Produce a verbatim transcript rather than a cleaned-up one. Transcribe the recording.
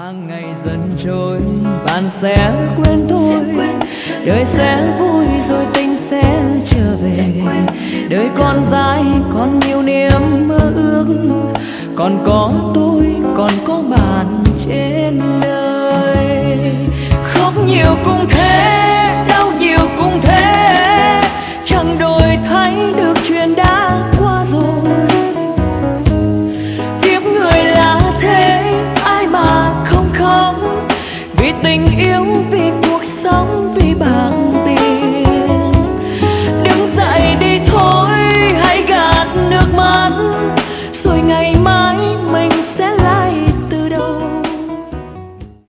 tháng ngày dần trôi, bạn sẽ quên tôi, đời sẽ vui rồi tình sẽ trở về. Đời còn dài, còn nhiều niềm mơ ước, còn có tôi, còn có bạn trên đời. Khóc nhiều cũng thế, đau nhiều cũng thế, chẳng đổi thay được chuyện đã qua rồi. Kiếp người là thế, ai mà không khóc, vì tình yêu, vì cuộc sống, vì bạn.